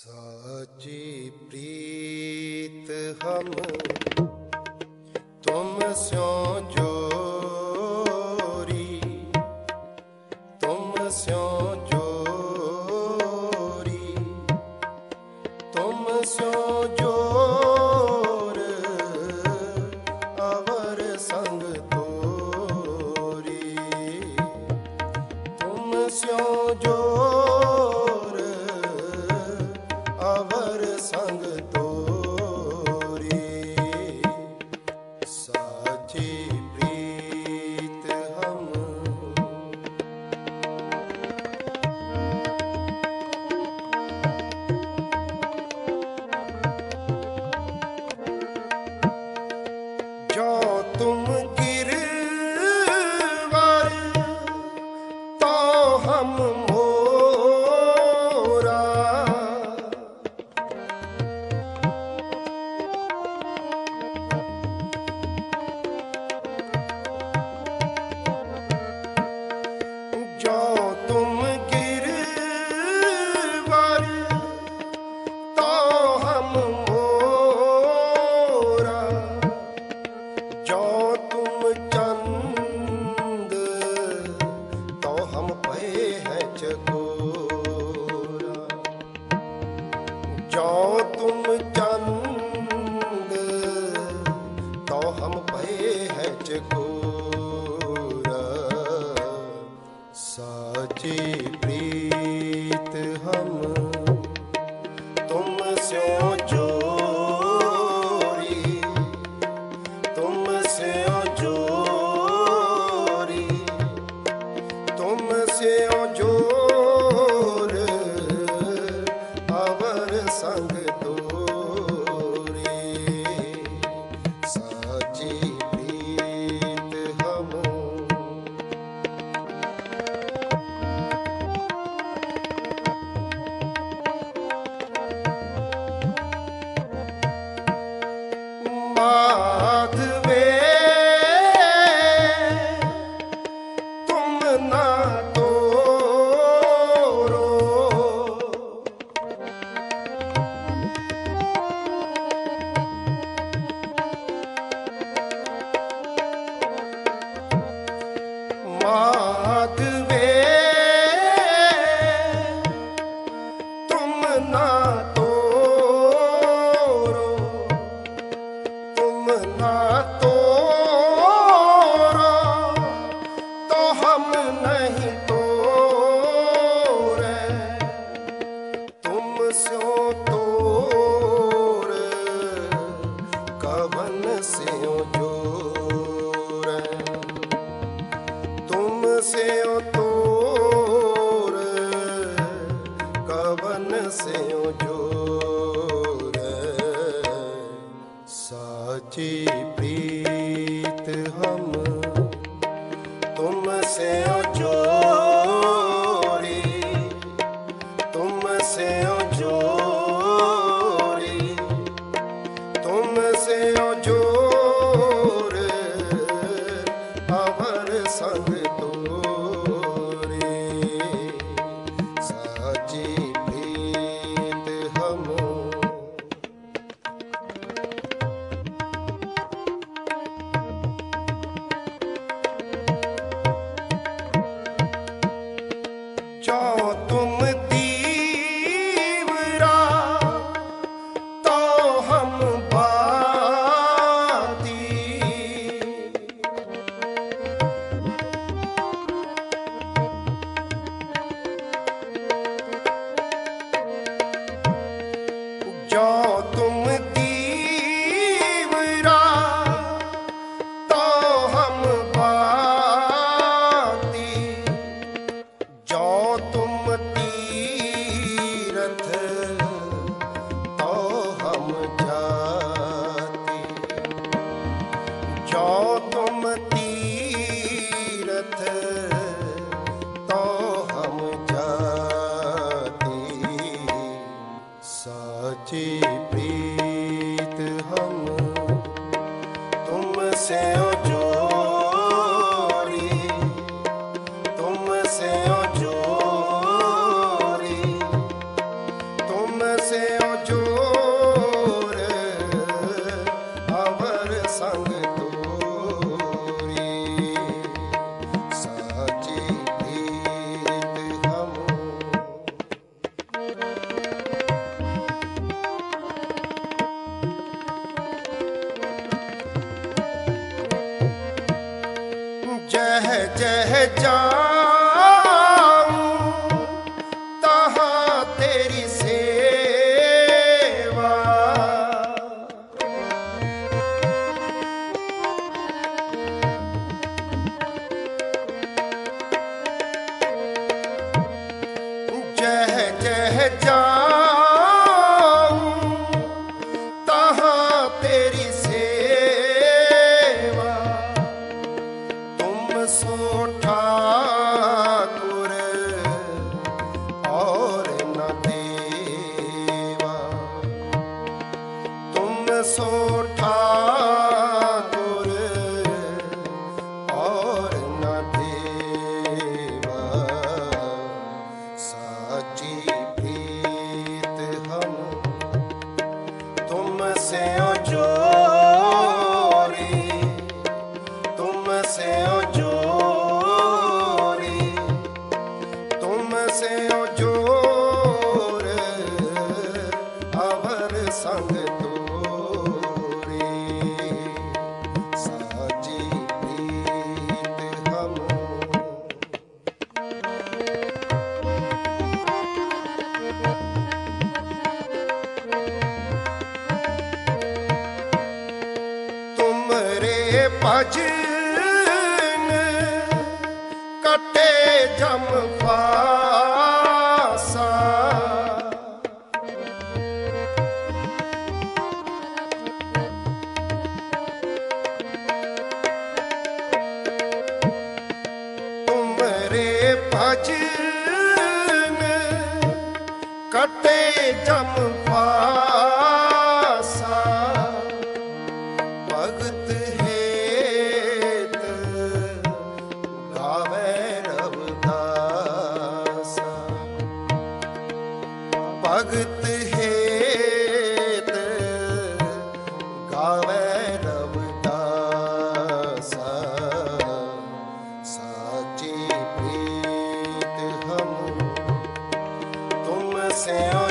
साची प्रीत हम तुम स्यों जोरी, तुम स्यों जोरी, तुम स्यों जोर अवर संग तोरी, तुम स्यों जोर अवर संग तोरी। साची प्रीत हम जो तुम गिरवर तो हम मोरा, जो तुम गिरवर तो हम मोरा, जो तुम चंद तो हम पे हैं चकोरा, जो तुम चंद तो हम पे हैं चकोरा। साची प्रीत हम तुम स्यों जोरी, तुम स्यों जोरी, तुम स्यों जोर अवर संग तोरी। साची प्रीत हम माधवे तुम ना तोरो, माधवे तुम ना तोरो, तुम ना तोरो तो हम नहीं तोरे, तुम स्यों तोर कवन स्यों जोर, तुम स्यों तोर कवन स्यों जोर। साची प्रीत हम तुम स्यों जोरी, तुम स्यों जोरी, तुम स्यों जोर अवर संग तोरी। साची प्रीत हम जो तुम दीवरा तो हम बाती, जो तुम दीवरा तो हम बाती, जो तुम तीरथ तो हम जाती, जो तुम तीरथ तो हम जाती। साची प्रीत हम तुम स्यों जोरी, तुम स्यों जोरी, तुम से जाऊं तहाँ तेरी सेवा। जह जह जाऊं तहाँ तेरी सेवा। तुम सो ठाकुर और न देवा। तुम सो ठाकुर और न देवा। साची प्रीत हम तुमसे ओ जोरी। तुमसे ओ जोरी। तुमसे ओ जोर अवर संग तोरी। साची प्रीत हम। तुमरे भजन कटे जम फासा। तुमरे भजन कटे जम फासा। भगत हेत गावे रविदासा। भगत हेत गावे रविदासा। साची प्रीत हम तुमसे